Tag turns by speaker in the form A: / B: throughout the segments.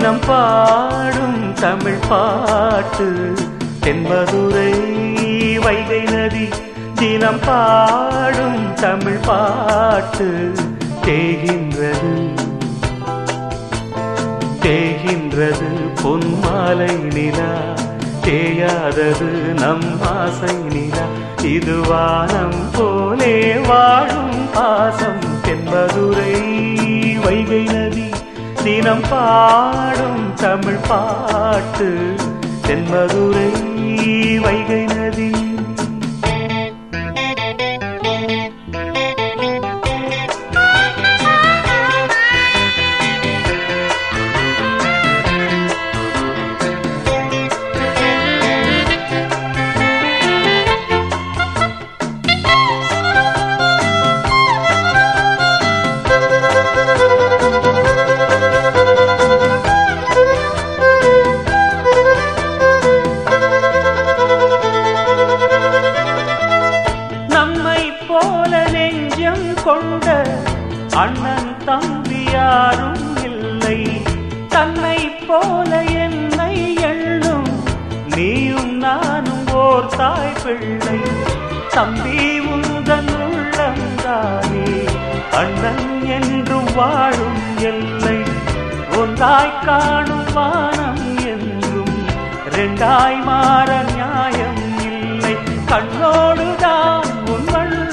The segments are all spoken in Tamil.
A: தினம் பாடும் தமிழ் பாட்டு தென்மதுரை வைகை நதி தினம் பாடும் தமிழ் பாட்டு தேகின்றது தேகின்றது பொன்மாலை நிலா தேயாதது நம் ஆசை நிலா இது வானம் போலே வாழும் பாசம் தென்மதுரை வைகை நதி தினம் பாடும் தமிழ் பாட்டு தென்மதுரை வைகை நதி போல நெஞ்சம் கொண்ட அண்ணன் தம்பி யாரும் இல்லை தன்னை போல என்னை எண்ணும் நீயும் நானும் ஓர் தாய் பிள்ளை தம்பி உந்தன் உள்ளந்தானே அண்ணன் என்றும் வாழும் எல்லை ஒன்றாய் காணும் வானம் என்றும் இரண்டாய் மாற நியாயம் இல்லை கண்ணோடுதான் உன்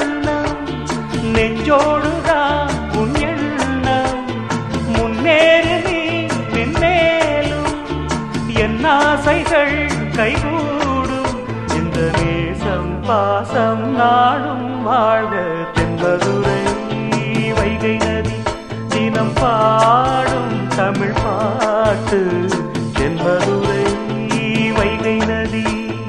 A: நெஞ்சோடுதான் உன் எண்ணம் முன்னேறு நீ நின்மேலும் என் ஆசைகள் கைகூடும் இந்த நேசம் பாசம் நாடும் வாழ்க தென்மதுரை வைகை நதி தினம் பாடும் தமிழ் பாட்டு தென்மதுரை வைகை நதி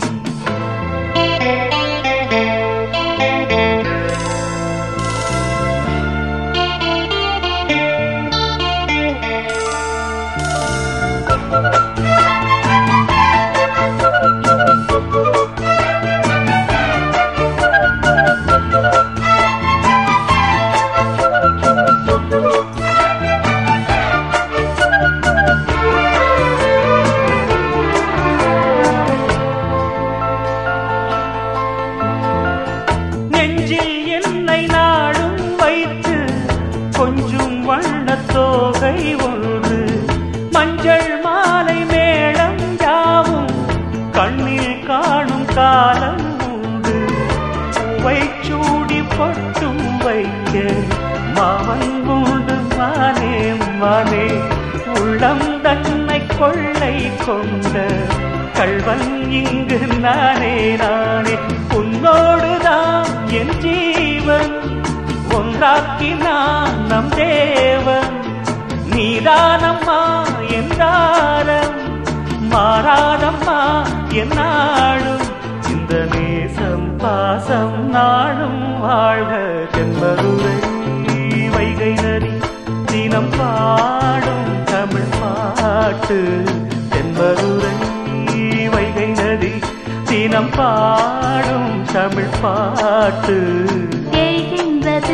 A: நெஞ்சில் என்னை நாடும் வைத்து கொஞ்சம் வண்ணத்தோகை ஒன்று மஞ்சள் மாலை மேளம் யாவும் கண்ணில் காணும் காலம் உண்டு பூவை சூடி பொட்டும் வைக்க மாமன் உண்டு மானே மானே உள்ளம் தன்னை கொள்ளை கொண்ட கள்வன் இங்கு நானே நானே உன்னோடுதான் என் ஜீவன் ஒன்றாக்கினான் நம் தேவன் நீதானம்மா என் தாரம் மாறாதம்மா என் நாடும் இந்த நேசம் பாசம் நாடும் வாழ்க தென்மதுரை வைகை நதி தினம் பாடும் தமிழ் பாட்டு தென்மதுரை வைகை நதி தினம் பாடும் தமிழ் பாட்டு
B: தேய்கின்றது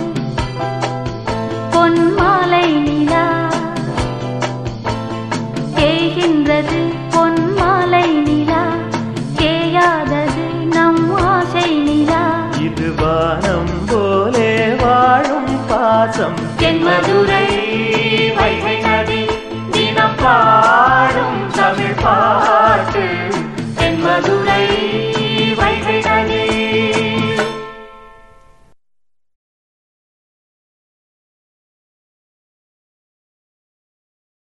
B: பொன்மாலை நிலா தேய்கின்றது பொன்மாலை நிலா தேயாதது நம் ஆசை நிலா
A: இது வானம் போலே வாழும் பாசம் தென்மதுரை வைகை நதி தினம் பாடும் தமிழ் பாட்டு தென்மதுரை